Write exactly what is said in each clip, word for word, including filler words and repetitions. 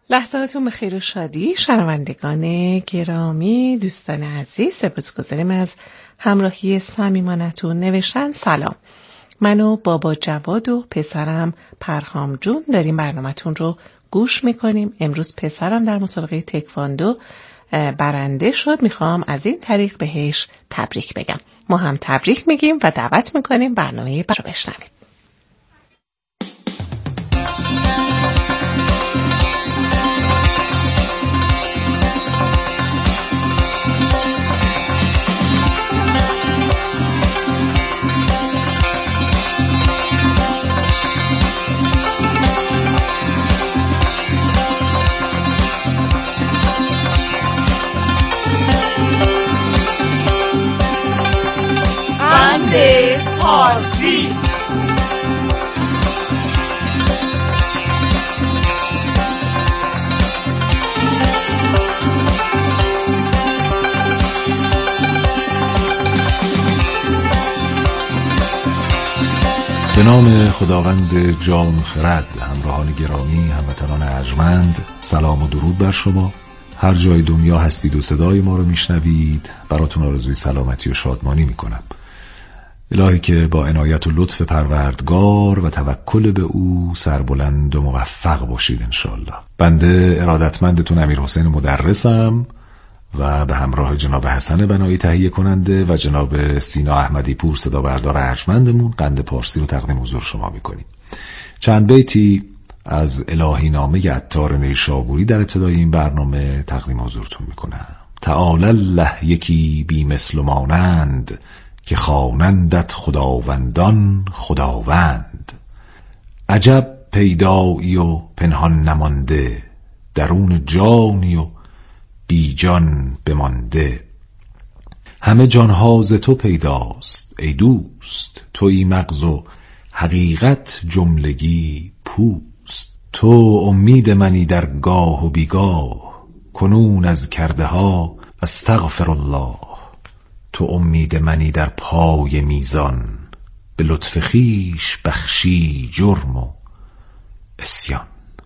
لحظاتون به خیر و شادی. شنوندگان گرامی، دوستان عزیز، سپاسگزاریم از همراهی صمیمانتون. نوشتن سلام، من و بابا جواد و پسرم پرهام جون داریم برنامه‌تون رو گوش میکنیم. امروز پسرم در مسابقه تکواندو برنده شد. میخوام از این طریق بهش تبریک بگم. ما هم تبریک میگیم و دعوت میکنیم برنامه رو بشنویم. پارسی. به نام خداوند جان خرد. همراهان گرامی، هموطنان ارجمند، سلام و درود بر شما. هر جای دنیا هستید و صدای ما رو میشنوید، براتون آرزوی سلامتی و شادمانی میکنم. الهی که با عنایت و لطف پروردگار و توکل به او سربلند و موفق باشید انشالله. بنده ارادتمندتون امیر حسین مدرسم و به همراه جناب حسن بنایی تهیه کننده و جناب سینا احمدی پور صدا بردار ارجمندمون قند پارسی رو تقدیم حضور شما میکنیم. چند بیتی از الهی نامه عطار نیشابوری در ابتدای این برنامه تقدیم حضورتون میکنم. تعالی الله یکی بی مثل و مانند، که خوانندت خداوندان خداوند. عجب پیدایی و پنهان نمانده، درون جانی و بی جان بمانده. همه جانها ز تو پیداست ای دوست، تویی مغز و حقیقت جملگی پوست. تو امید منی در گاه و بیگاه، کنون از کرده ها استغفر الله. تو امید منی در پای میزان، به لطف خویش بخشی جرم و عصیان.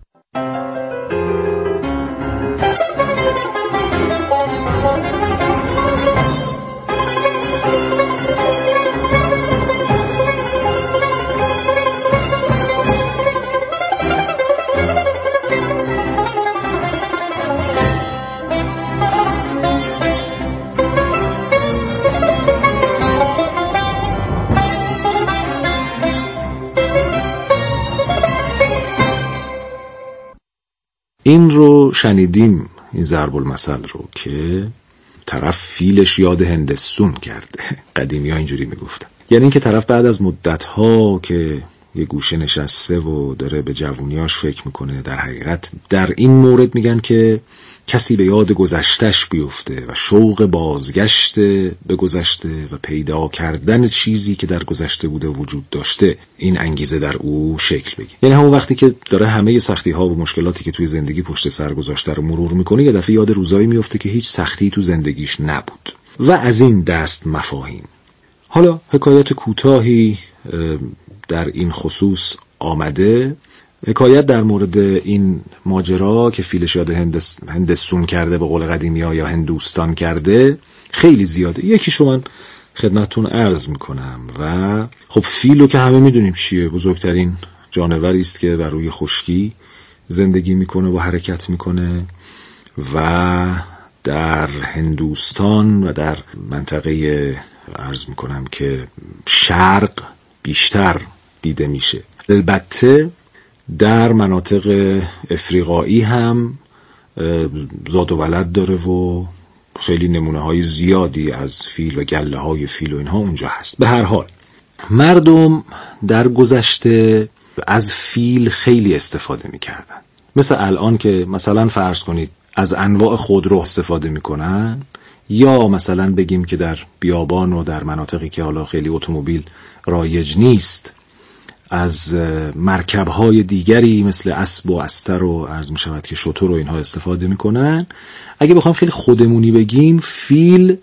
این رو شنیدیم، این ضرب المثل رو، که طرف فیلش یاد هندسون کرده. قدیمی ها اینجوری میگفتن. یعنی این که طرف بعد از مدت ها که یه گوشه نشسته و داره به جوونیاش فکر میکنه، در حقیقت در این مورد میگن که کسی به یاد گذشتش بیفته و شوق بازگشت به گذشته و پیدا کردن چیزی که در گذشته بوده وجود داشته، این انگیزه در او شکل بگیره. یعنی همون وقتی که داره همه سختی ها و مشکلاتی که توی زندگی پشت سر گذاشته رو مرور میکنه، یه دفعه یاد روزایی میفته که هیچ سختی تو زندگیش نبود و از این دست مفاهیم. حالا حکایت کوتاهی در این خصوص آمده. حکایت در مورد این ماجرا که فیلش یاد هندس، هندسون کرده به قول قدیمی ها، یا هندوستان کرده، خیلی زیاده. یکیشو من خدمتتون عرض میکنم. و خب فیلو که همه میدونیم چیه، بزرگترین جانوری است که بر روی خشکی زندگی میکنه و حرکت میکنه و در هندوستان و در منطقه عرض میکنم که شرق بیشتر دیده میشه. البته در مناطق افریقایی هم زاد و ولد داره و خیلی نمونه های زیادی از فیل و گله های فیل و اینها اونجا هست. به هر حال مردم در گذشته از فیل خیلی استفاده میکردن. مثل الان که مثلا فرض کنید از انواع خودرو استفاده میکنن، یا مثلا بگیم که در بیابان و در مناطقی که حالا خیلی اتومبیل رایج نیست از مرکب‌های دیگری مثل اسب و استر و عرض می شود که شتر و اینها استفاده میکنن. اگه بخوام خیلی خودمونی بگیم، فیل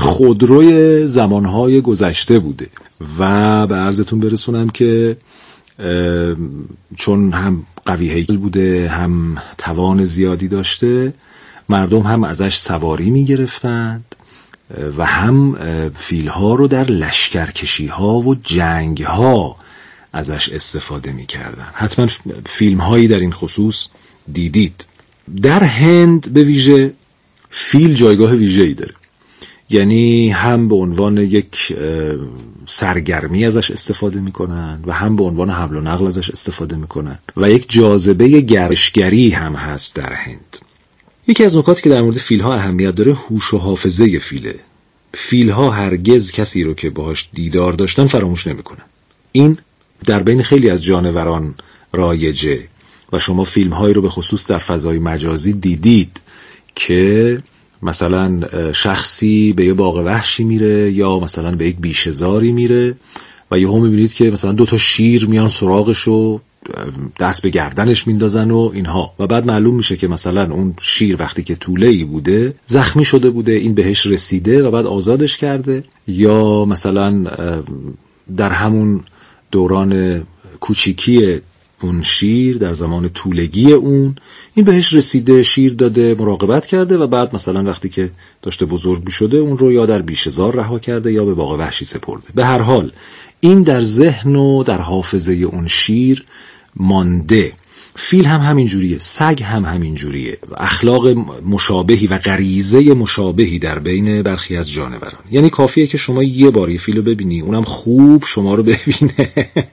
خودروی زمانهای گذشته بوده و به عرضتون برسونم که چون هم قوی هیکل بوده هم توان زیادی داشته، مردم هم ازش سواری می گرفتند و هم فیلها رو در لشکرکشی ها و جنگ ها ازش استفاده می کردن. حتما فیلم هایی در این خصوص دیدید. در هند به ویژه فیل جایگاه ویژه‌ای داره، یعنی هم به عنوان یک سرگرمی ازش استفاده میکنن و هم به عنوان حمل و نقل ازش استفاده میکنن و یک جاذبه گردشگری هم هست در هند. یکی از نکاتی که در مورد فیلها اهمیت داره هوش و حافظه فیله. فیلها هرگز کسی رو که باهاش دیدار داشتن فراموش نمیکنن. این در بین خیلی از جانوران رایجه و شما فیلم‌هایی رو به خصوص در فضای مجازی دیدید که مثلا شخصی به یه باغ وحشی میره یا مثلا به یک بیشه‌زاری میره و یهو میبینید که مثلا دو تا شیر میان سراغش و دست به گردنش میندازن و اینها، و بعد معلوم میشه که مثلا اون شیر وقتی که توله‌ای بوده زخمی شده بوده، این بهش رسیده و بعد آزادش کرده، یا مثلا در همون دوران کوچیکی اون شیر در زمان تولگی اون این بهش رسیده، شیر داده، مراقبت کرده و بعد مثلا وقتی که داشته بزرگ می شده اون رو یا در بیشه‌زار رها کرده یا به باغ وحشی سپرده. به هر حال این در ذهن و در حافظه اون شیر مانده. فیل هم همین جوریه، سگ هم همین جوریه، اخلاق مشابهی و غریزه مشابهی در بین برخی از جانوران. یعنی کافیه که شما یه بار یه فیلو ببینی، اونم خوب شما رو ببینه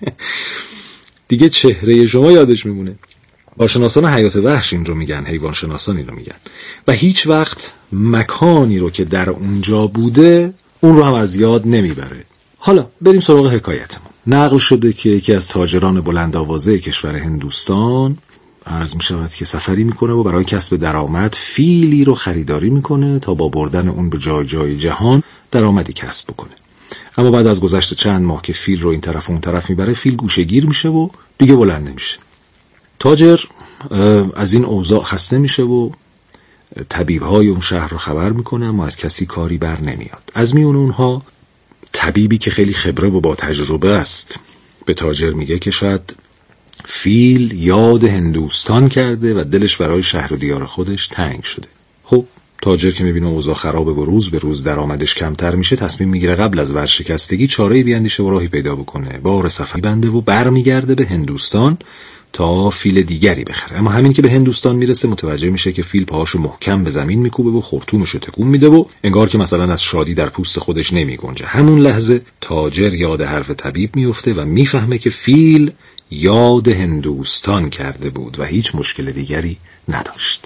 دیگه چهره شما یادش میمونه. کارشناسان حیات وحش این رو میگن، حیوان شناسان این رو میگن، و هیچ وقت مکانی رو که در اونجا بوده اون رو هم از یاد نمیبره. حالا بریم سراغ حکایتمون. نقل شده که یکی از تاجران بلند آوازه کشور هندوستان عرض میشود که سفری میکنه و برای کسب درآمد فیلی رو خریداری میکنه تا با بردن اون به جای جای جهان درآمدی کسب بکنه. اما بعد از گذشت چند ماه که فیل رو این طرف و اون طرف میبره، فیل گوشه‌گیر میشه و دیگه بلند نمیشه. تاجر از این اوضاع خسته میشه و طبیب‌های اون شهر رو خبر میکنه، اما از کسی کاری بر نمیاد. از میون اونها طبیبی که خیلی خبره و با تجربه است به تاجر میگه که شاید فیل یاد هندوستان کرده و دلش برای شهر و دیار خودش تنگ شده. خب تاجر که میبینه اوضاع خرابه و روز به روز درآمدش کمتر میشه، تصمیم میگیره قبل از ورشکستگی چاره‌ای بیاندیشه و راهی پیدا بکنه. بار سفر بنده و برمیگرده به هندوستان تا فیل دیگری بخره. اما همین که به هندوستان میرسه متوجه میشه که فیل پاهاشو محکم به زمین میکوبه و خرطومشو تکون میده و انگار که مثلا از شادی در پوست خودش نمیگنجه. همون لحظه تاجر یاد حرف طبیب میفته و میفهمه که فیل یاد هندوستان کرده بود و هیچ مشکل دیگری نداشت.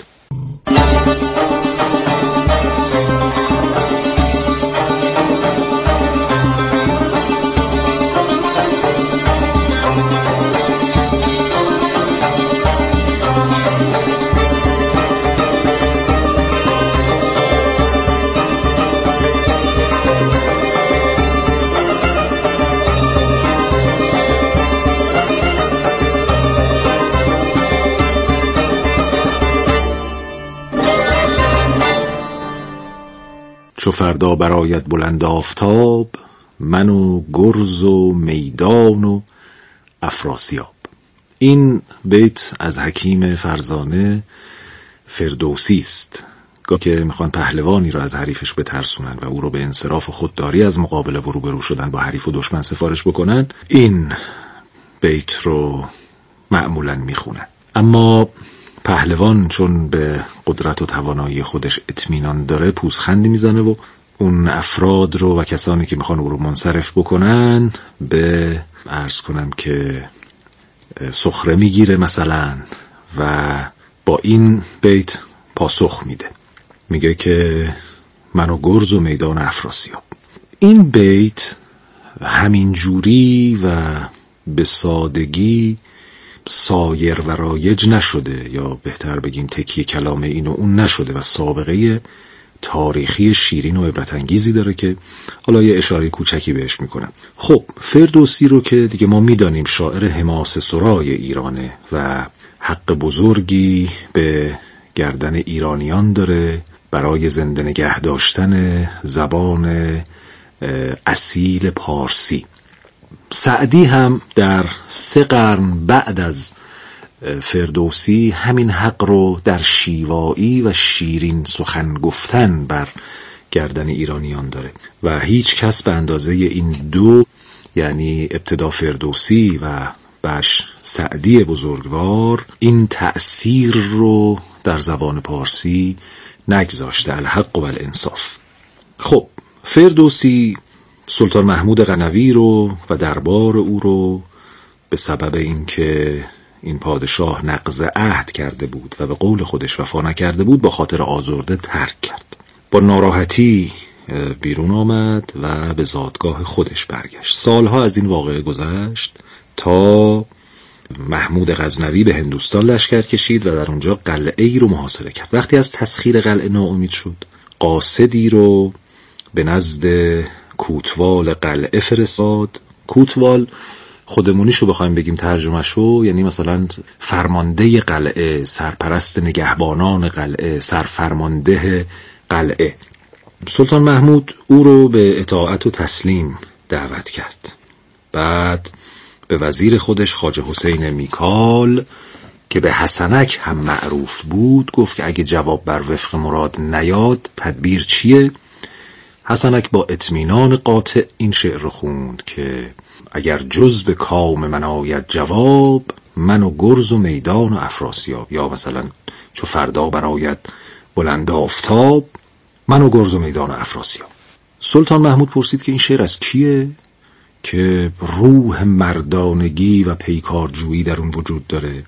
چو فردا برآید بلند آفتاب، من و گرز و میدان و افراسیاب. این بیت از حکیم فرزانه فردوسی است که میخوان پهلوانی رو از حریفش بترسونن و او رو به انصراف و خودداری از مقابله و روبرو شدن با حریف و دشمن سفارش بکنن. این بیت رو معمولاً میخونن. اما پهلوان چون به قدرت و توانایی خودش اطمینان داره پوزخندی میزنه و اون افراد رو و کسانی که میخوان او رو منصرف بکنن به عرض کنم که سخره میگیره مثلا و با این بیت پاسخ میده. میگه که من و گرز و میدان افراسیاب. این بیت همین جوری و به سادگی سایر و رایج نشده، یا بهتر بگیم تکیه کلام این و اون نشده و سابقه تاریخی شیرین و عبرت انگیزی داره که حالا یه اشاره کوچکی بهش میکنم. خب فردوسی رو که دیگه ما میدانیم شاعر حماسه سرای ایرانه و حق بزرگی به گردن ایرانیان داره برای زنده نگه داشتن زبان اصیل پارسی. سعدی هم در سه قرن بعد از فردوسی همین حق رو در شیوایی و شیرین سخن گفتن بر گردن ایرانیان داره و هیچ کس به اندازه این دو، یعنی ابتدا فردوسی و بعدش سعدی بزرگوار، این تأثیر رو در زبان پارسی نگذاشته. الحق و الانصاف. خب فردوسی سلطان محمود غزنوی رو و دربار او رو به سبب اینکه این پادشاه نقض عهد کرده بود و به قول خودش وفا نکرده بود با خاطر آزرده ترک کرد. با ناراحتی بیرون آمد و به زادگاه خودش برگشت. سالها از این واقعه گذشت تا محمود غزنوی به هندوستان لشکر کشید و در اونجا قلعه ای رو محاصره کرد. وقتی از تسخیر قلعه ناامید شد، قاصدی رو به نزد کوتوال قلعه فرستاد. کوتوال خودمونیشو بخوایم بگیم ترجمهشو، یعنی مثلا فرمانده قلعه، سرپرست نگهبانان قلعه، سرفرمانده قلعه. سلطان محمود او رو به اطاعت و تسلیم دعوت کرد. بعد به وزیر خودش خواجه حسین میکال که به حسنک هم معروف بود گفت که اگه جواب بر وفق مراد نیاد تدبیر چیه؟ حسنک با اطمینان قاطع این شعر رو خوند که اگر جز به کام من آید جواب، من و گرز و میدان و افراسیاب. یا مثلا چو فردا برآید بلند آفتاب، من و گرز و میدان و افراسیاب. سلطان محمود پرسید که این شعر از کیه که روح مردانگی و پیکارجویی در اون وجود داره؟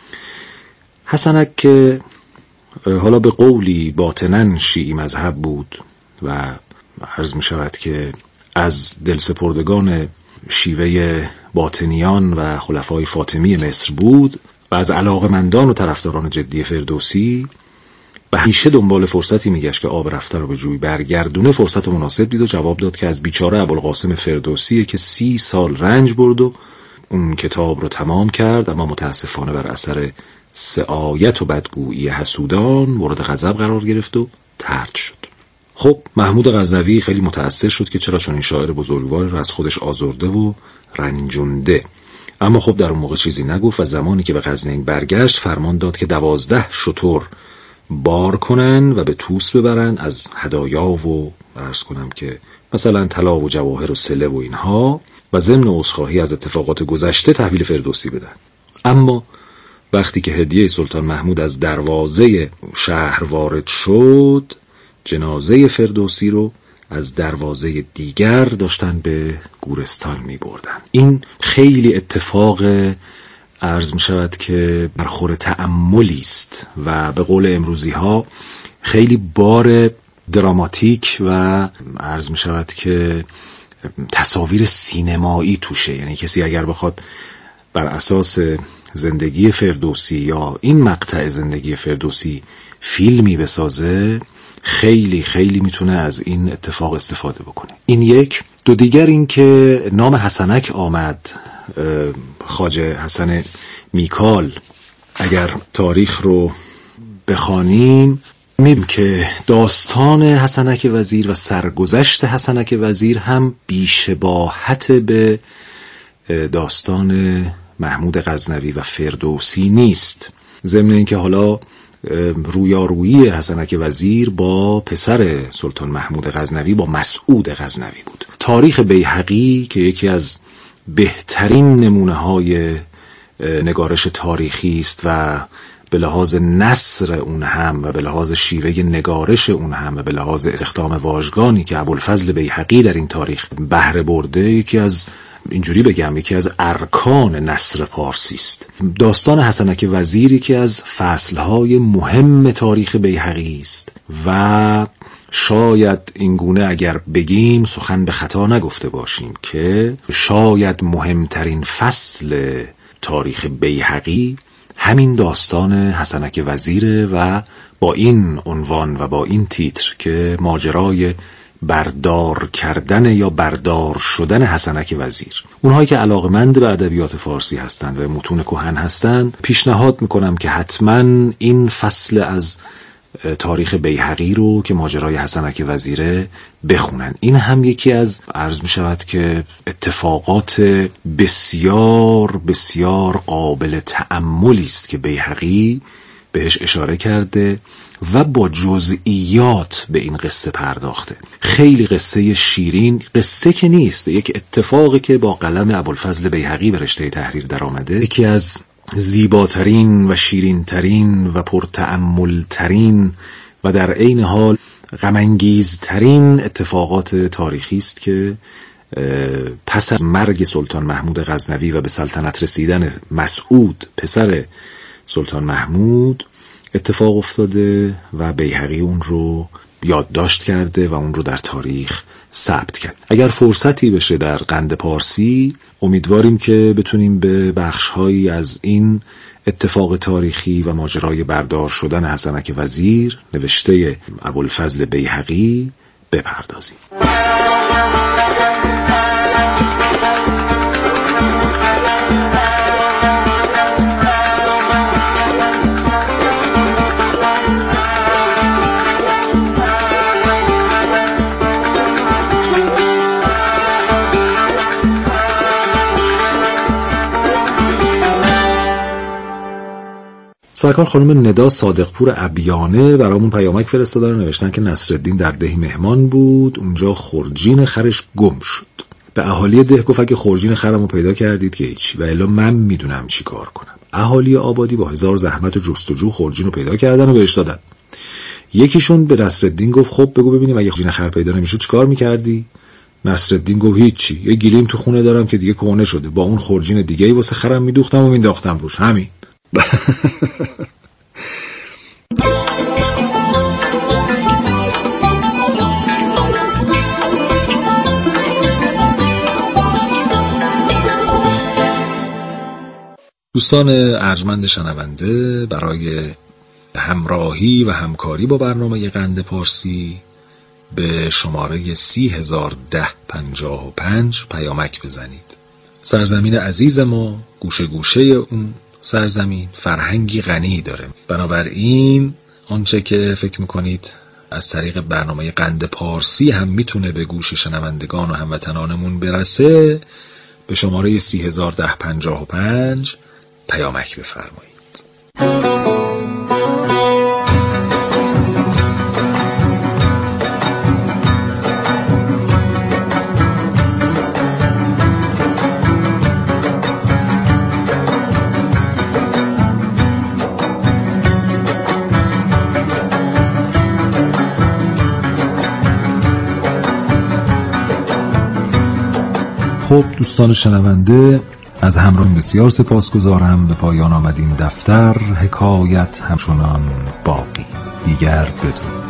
حسنک که حالا به قولی باطناً شیعی مذهب بود و عرض می شود که از دلسپردگان شیوه باطنیان و خلفای فاطمی مصر بود و از علاقمندان و طرفداران جدی فردوسی و همیشه دنبال فرصتی میگشت که آب رفته رو به جوی برگردونه، فرصت مناسب دید و جواب داد که از بیچاره ابوالقاسم فردوسیه که سی سال رنج برد و اون کتاب رو تمام کرد، اما متاسفانه بر اثر سعایت و بدگویی حسودان مورد غضب قرار گرفت و طرد شد. خب محمود غزنوی خیلی متأثر شد که چرا چون این شاعر بزرگوار رو از خودش آزرده و رنجونده، اما خب در اون موقع چیزی نگفت و زمانی که به غزنین برگشت فرمان داد که دوازده شتر بار کنن و به توس ببرن از هدایا و عرض کنم که مثلا طلا و جواهر و سله و اینها و ضمن عذرخواهی از اتفاقات گذشته تحویل فردوسی بدن. اما وقتی که هدیه سلطان محمود از دروازه شهر وارد شد، جنازه فردوسی رو از دروازه دیگر داشتن به گورستان می بردن. این خیلی اتفاق عرض می شود که برخور تأملی است و به قول امروزی ها خیلی بار دراماتیک و عرض می شود که تصاویر سینمایی توشه. یعنی کسی اگر بخواد بر اساس زندگی فردوسی یا این مقطع زندگی فردوسی فیلمی بسازه، خیلی خیلی میتونه از این اتفاق استفاده بکنه. این یک. دو دیگر این که نام حسنک آمد، خواجه حسن میکال. اگر تاریخ رو بخوانیم می‌بینیم که داستان حسنک وزیر و سرگذشت حسنک وزیر هم بی‌شباهت به داستان محمود غزنوی و فردوسی نیست. ضمن اینکه حالا رویارویی حسنک وزیر با پسر سلطان محمود غزنوی با مسعود غزنوی بود. تاریخ بیهقی که یکی از بهترین نمونه‌های نگارش تاریخی است و به لحاظ نثر اون هم و به لحاظ شیوه نگارش اون هم و به لحاظ استخدام واژگانی که ابوالفضل بیهقی در این تاریخ بهره برده، یکی از اینجوری بگم یکی از ارکان نثر پارسی است. داستان حسنک وزیری که از فصلهای مهم تاریخ بیهقی است و شاید اینگونه اگر بگیم سخن به خطا نگفته باشیم که شاید مهمترین فصل تاریخ بیهقی همین داستان حسنک وزیره و با این عنوان و با این تیتر که ماجرای بردار کردن یا بردار شدن حسنک وزیر. اونهایی که علاقمند به ادبیات فارسی هستند و متون کهن هستند، پیشنهاد میکنم که حتما این فصل از تاریخ بیهقی رو که ماجرای حسنک وزیره بخونن. این هم یکی از عرض می شود که اتفاقات بسیار بسیار قابل تأملی است که بیهقی بهش اشاره کرده و با جزئیات به این قصه پرداخته. خیلی قصه شیرین، قصه که نیست، یک اتفاقی که با قلم ابوالفضل بیهقی به رشته تحریر در آمده، یکی از زیباترین و شیرینترین و پرتأملترین و در عین حال غم‌انگیزترین اتفاقات تاریخی است که پس از مرگ سلطان محمود غزنوی و به سلطنت رسیدن مسعود پسر سلطان محمود اتفاق افتاده و بیهقی اون رو یادداشت کرده و اون رو در تاریخ ثبت کرد. اگر فرصتی بشه در قند پارسی، امیدواریم که بتونیم به بخش‌هایی از این اتفاق تاریخی و ماجرای بردار شدن حسنک وزیر نوشته ابوالفضل بیهقی بپردازیم. سرکار خانم ندا صادقپور ابیانه برامون پیامک فرستادن و نوشتن که نصرالدین در دهی مهمان بود، اونجا خورجین خرش گم شد. به اهالی ده گفت اگه خورجین خرمو پیدا کردید که هیچی و الا من میدونم چی کار کنم. اهالی آبادی با هزار زحمت و جستجو خورجین رو پیدا کردن و بهش دادن. یکیشون به نصرالدین گفت خب بگو ببینیم اگه خورجین خر پیدا نمیشد چیکار میکردی؟ نصرالدین گفت هیچی، یه گلیم تو خونه دارم که دیگه کهنه شده، با اون خورجین دیگه‌ای واسه خرم میدوختم و مینداختم روش، همین. دوستان ارجمند شنونده، برای همراهی و همکاری با برنامه قند پارسی به شماره سی هزار ده پنجاه و پنج پیامک بزنید. سرزمین عزیز ما گوشه گوشه اون سرزمین فرهنگی غنی داره، بنابراین آنچه که فکر میکنید از طریق برنامه قند پارسی هم میتونه به گوش شنوندگان و هموطنانمون برسه، به شماره سی هزار ده پنجاه و پنج پیامک بفرمایید. خب دوستان شنونده، از همراهی بسیار سپاسگزارم. به پایان آمدیم دفتر حکایت همچنان باقی. دیگر بدرود.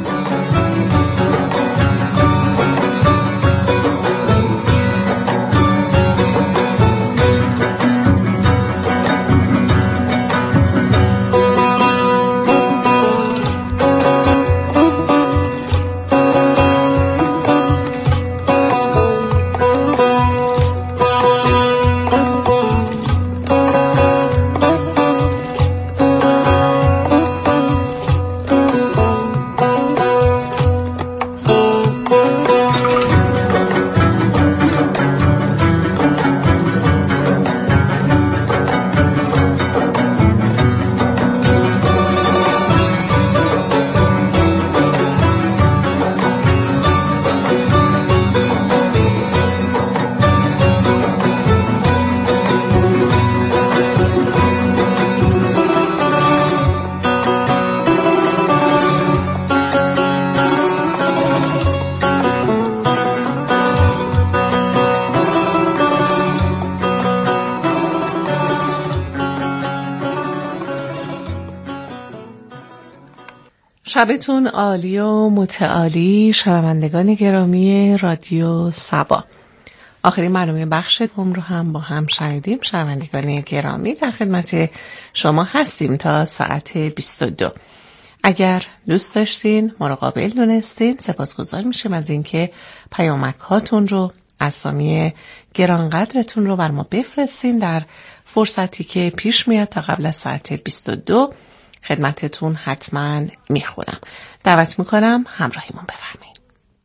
شبتون عالی و متعالی شنوندگان گرامی رادیو صبا. آخرین برنامه بخش هم رو هم با هم شنیدیم. شنوندگان گرامی، در خدمت شما هستیم تا ساعت بیست و دو. اگر دوست داشتین ما رو قابل دونستین، سپاسگزار میشیم از اینکه پیامک هاتون رو، اسامی گرانقدرتون رو بر ما بفرستین. در فرصتی که پیش میاد تا قبل از ساعت بیست و دو خدمتتون حتما میخونم. دعوت میکنم همراهیمون بفرمایید.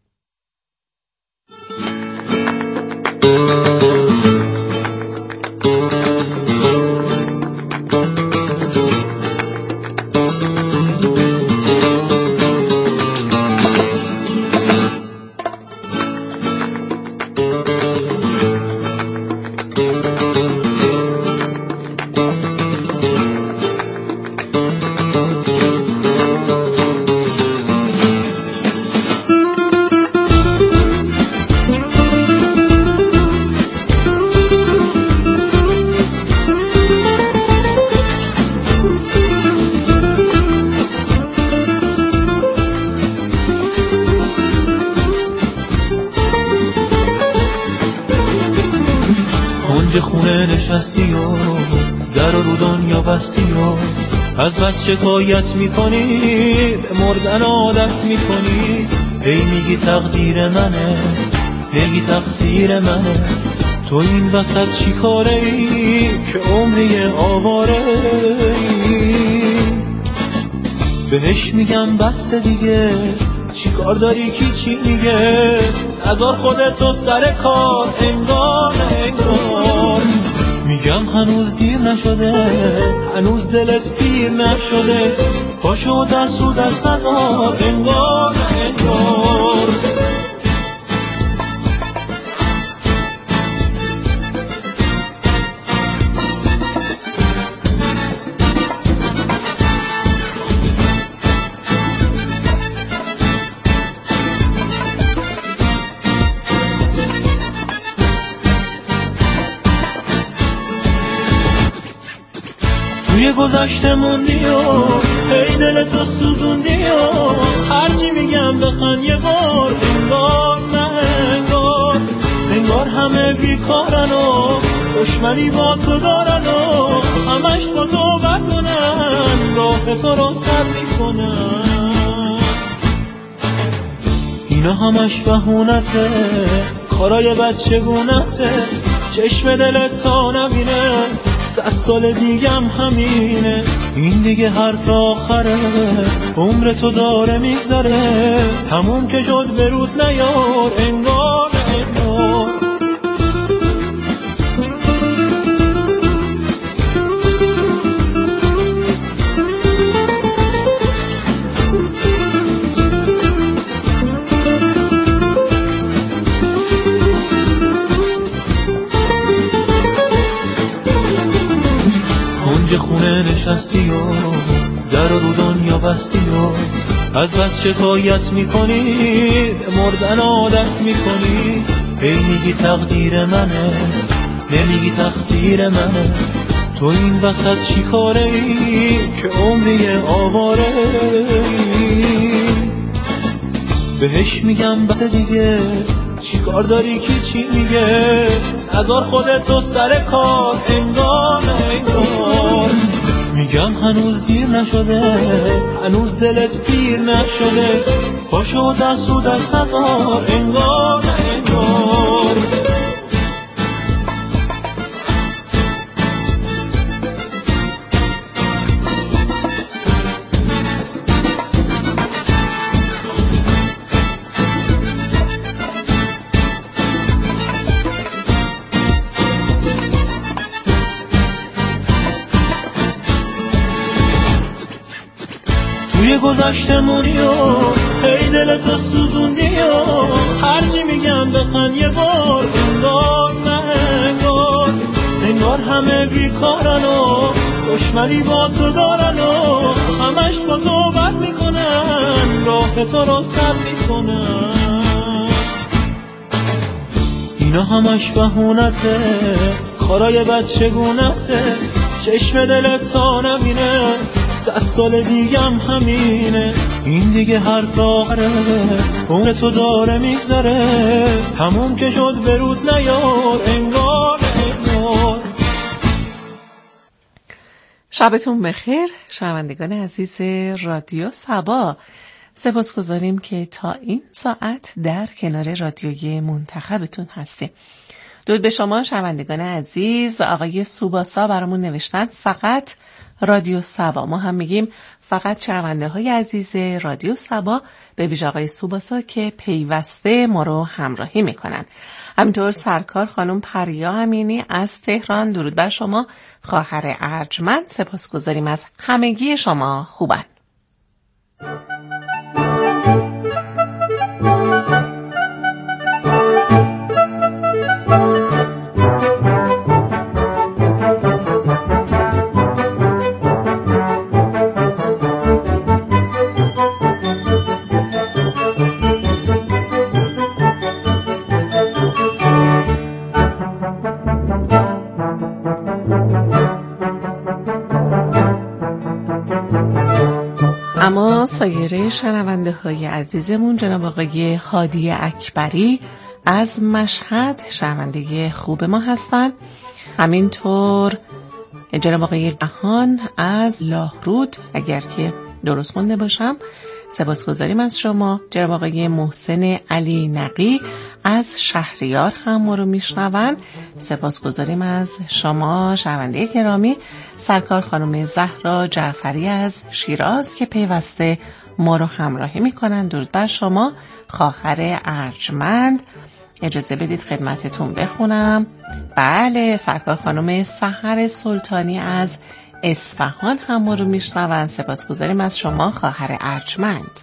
خونه نشستی و در رو دنیا بستی و از بس شکایت میکنی، به مردن عادت میکنی. هی میگی تقدیر منه، میگی تقصیر منه. تو این وسط چی کاره ای که عمری آواره ای؟ بهش میگم بس دیگه، چی کار داری کی چی میگه؟ نذار خودتو سر کار، انگار نه انگار. میگم هنوز دیر نشده، هنوز دلت پیر نشده. پاشو دست و دست نذار، انگار نه انگار. توی گذشته موندی و هی دلتو سوزوندی و هرچی میگم بخند یه بار، انگار نه انگار. انگار همه بیکارن و دشمنی با تو دارن و همش با تو بد کنن، راه تو رو سر میکنن. اینا همش بهونته، کارای بچگونته. چشم دلت تا نبینه، صد سال دیگم همینه. این دیگه حرف آخره، عمر تو داره میگذره. تموم که شد برود نیار، انگار انگار. خونه نشستی و در رو دنیا بستی و از بس شکایت میکنی، به مردن عادت میکنی. هی میگی تقدیر منه، نمیگی تقصیر منه. تو این وسط چی کاره ای که عمری آواره ای؟ بهش میگم بس دیگه، چی کار داری کی چی میگه؟ نذار خودتو سر کار، انگار نه انگار. میگم هنوز دیر نشده، هنوز دلت پیر نشده. پاشو دست و دست نذار، انگار نه انگار. توی گذشته مونی و هی دلتو سوزوندی و هرچی میگم بخند یه بار، انگار نه انگار. انگار همه بیکارن و دشمنی با تو دارن و همش با تو بد میکنن، راه تو رو سر میکنن. اینا همش بهونته، کارای بچگونته. چشم دلت تا نبینه، صد سال دیگم همینه. این دیگه حرف آخره، عمر تو داره میگذره. تموم که شد برود نیار، انگار انگار. شبتون بخیر شنوندگان عزیز رادیو سبا. سپاسگزاریم که تا این ساعت در کنار رادیوی منتخبتون هستیم. درود به شما شنوندگان عزیز. آقای سوباسا برامون نوشتن فقط رادیو سبا. ما هم میگیم فقط شنونده های عزیز رادیو سبا، به ویژه آقای سوباسا که پیوسته ما رو همراهی میکنن. همینطور سرکار خانم پریا امینی از تهران، درود بر شما خواهر ارجمند، سپاسگزاریم از همگی شما خوبن. اما سایر شنونده های عزیزمون، جناب آقای هادی اکبری از مشهد شنونده خوب ما هستن. همینطور جناب آقای جهان از لاهرود، اگر که درست خونده باشم، سپاسگزاریم از شما. جناب آقای محسن علی نقی از شهریار هم ما رو میشنون، سپاسگزاریم از شما شنونده گرامی. سرکار خانم زهرا جعفری از شیراز که پیوسته ما رو همراهی میکنن، درود بر شما خواهر ارجمند. اجازه بدید خدمتتون بخونم. بله، سرکار خانم سحر سلطانی از اصفهان هم ما رو میشنون، سپاسگزاریم از شما خواهر ارجمند.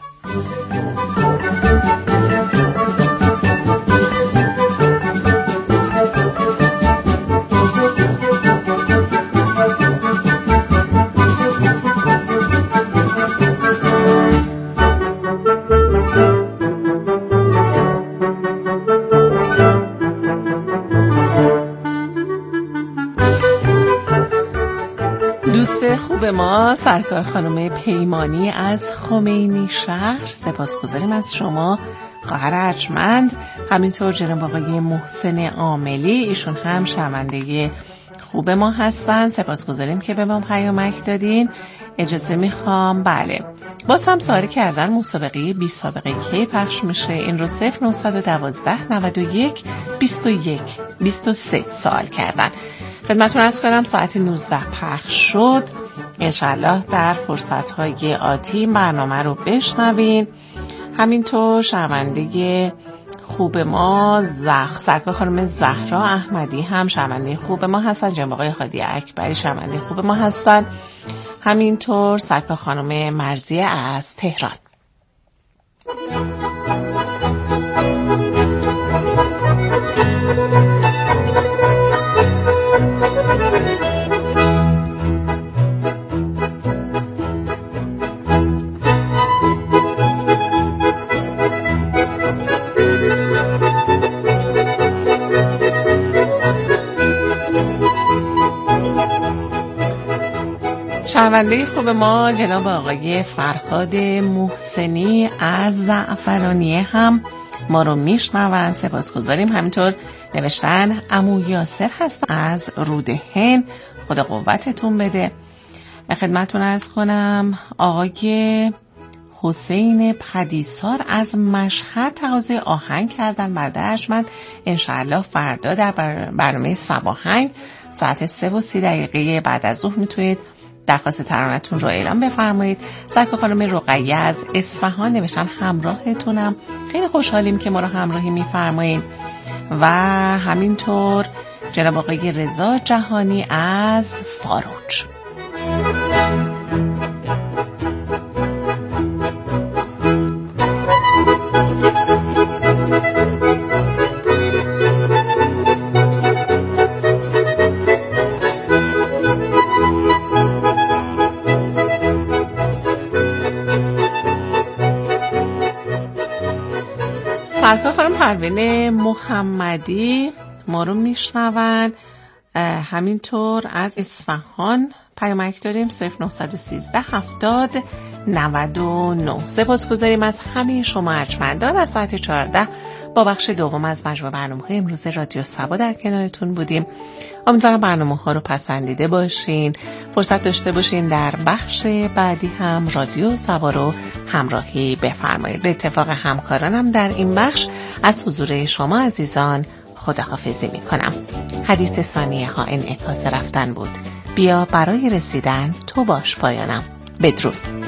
دوست خوب ما سرکار خانم پیمانی از خمینی شهر، سپاسگزاریم از شما خواهر ارجمند. همینطور جناب آقای محسن عاملی، ایشون هم شنونده خوب ما هستن، سپاسگزاریم که به ما پیامک دادین. اجازه میخوام بله باز هم سوال کردن مسابقه بی سابقه کی پخش میشه. این رو صفر نهصد و دوازده نود و یک بیست و یک بیست و سه سوال کردن. خدمتتون عرض کنم ساعت نوزده پخش شد. انشالله در فرصت‌های آتی برنامه رو بشنوین. همینطور شنونده خوب ما زخ سرکار خانم زهرا احمدی هم شنونده خوب ما هستن. جناب آقای هادی اکبری شنونده خوب ما هستن. همینطور سرکار خانم مرزیه از تهران. شنونده خوب ما جناب آقای فرهاد محسنی از زعفرانیه هم ما رو میشنون، سپاسگزاریم. همینطور نوشتن عمو یاسر هست از رودهن، خدا قوتتون بده. خدمتتون عرض کنم آقای حسین پدیسار از مشهد تقاضای آهنگ کردن بر ارجمند. انشاءالله فردا در برنامه صباهنگ ساعت سه و سی دقیقه بعد از ظهر میتونید درخواست ترانتون رو اعلام بفرمایید. سرکار خانم رقیه از اصفهان نوشتن همراهتونم، خیلی خوشحالیم که ما رو همراهی میفرمایید. و همینطور جناب آقای رضا جهانی از فاروج. سرکار خانم پروین محمدی ما رو میشنون، همینطور از اصفهان پیامک داریم صفر نهصد و سیزده هفتاد نود و نه. سپاسگزاریم از همه شما ارجمندان. از ساعت چهارده با بخش دوم از مجموع برنامه‌های امروز رادیو سبا در کنارتون بودیم. امیدوارم برنامه‌ها رو پسندیده باشین، فرصت داشته باشین در بخش بعدی هم رادیو سبا رو همراهی بفرمایید. به اتفاق همکارانم در این بخش از حضور شما عزیزان خداحافظی می کنم. حدیث ثانیه ها انعکاس رفتن بود. بیا برای رسیدن تو باش پایانم. بدرود.